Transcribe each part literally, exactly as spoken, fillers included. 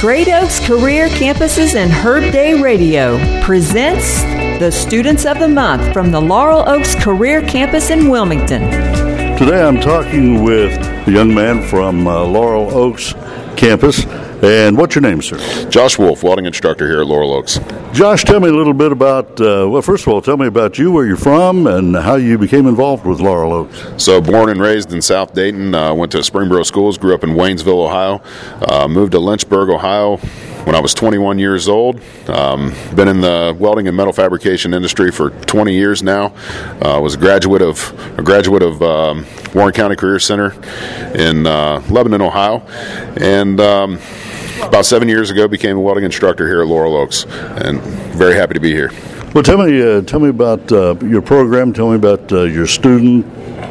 Great Oaks Career Campuses and Herb Day Radio presents the Students of the Month from the Laurel Oaks Career Campus in Wilmington. Today I'm talking with a young man from uh, Laurel Oaks campus. And what's your name, sir? Josh Wolf, welding instructor here at Laurel Oaks. Josh, tell me a little bit about, uh, well, first of all, tell me about you, where you're from, and how you became involved with Laurel Oaks. So, born and raised in South Dayton, uh, went to Springboro schools, grew up in Waynesville, Ohio, uh, moved to Lynchburg, Ohio when I was twenty-one years old. Um, been in the welding and metal fabrication industry for twenty years now. Uh, was a graduate of a graduate of um, Warren County Career Center in uh, Lebanon, Ohio, and um, about seven years ago became a welding instructor here at Laurel Oaks, and very happy to be here. Well, tell me, uh, tell me about uh, your program. Tell me about uh, your student,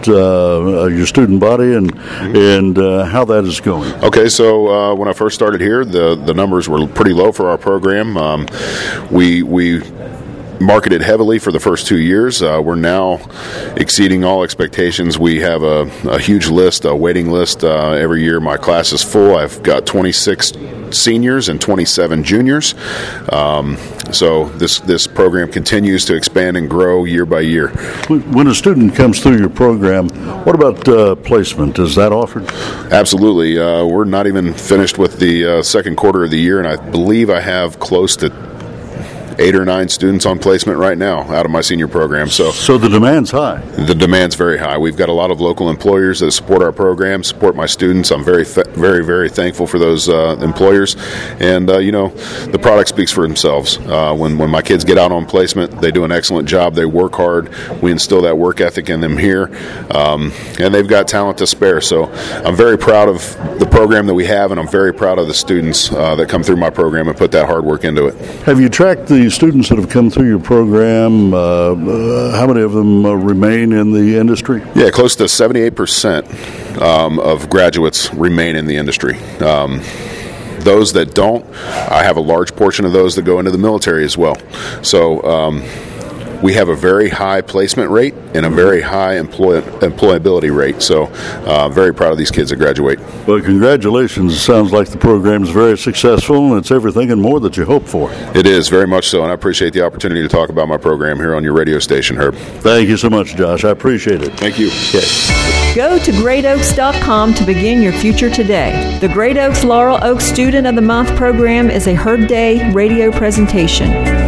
uh, your student body, and and uh, how that is going. Okay, so uh, when I first started here, the the numbers were pretty low for our program. Um, we we. marketed heavily for the first two years. Uh, we're now exceeding all expectations. We have a, a huge list, a waiting list uh, every year. My class is full. I've got twenty-six seniors and twenty-seven juniors. Um, so this this program continues to expand and grow year by year. When a student comes through your program, what about uh, placement? Is that offered? Absolutely. Uh, we're not even finished with the uh, second quarter of the year, and I believe I have close to eight or nine students on placement right now out of my senior program. So, so the demand's high. The demand's very high. We've got a lot of local employers that support our program, support my students. I'm very, very, very thankful for those uh, employers. And, uh, you know, the product speaks for themselves. Uh, when, when my kids get out on placement, they do an excellent job. They work hard. We instill that work ethic in them here. Um, and they've got talent to spare. So I'm very proud of the program that we have, and I'm very proud of the students uh, that come through my program and put that hard work into it. Have you tracked the students that have come through your program? Uh, uh, how many of them uh, remain in the industry? Yeah, close to seventy-eight percent um, of graduates remain in the industry. Um, those that don't, I have a large portion of those that go into the military as well. So um, we have a very high placement rate and a very high employ- employability rate. So uh, very proud of these kids that graduate. Well, congratulations. It sounds like the program is very successful, and it's everything and more that you hope for. It is, very much so, and I appreciate the opportunity to talk about my program here on your radio station, Herb. Thank you so much, Josh. I appreciate it. Thank you. Okay. Go to great oaks dot com to begin your future today. The Great Oaks Laurel Oaks Student of the Month program is a Herb Day radio presentation.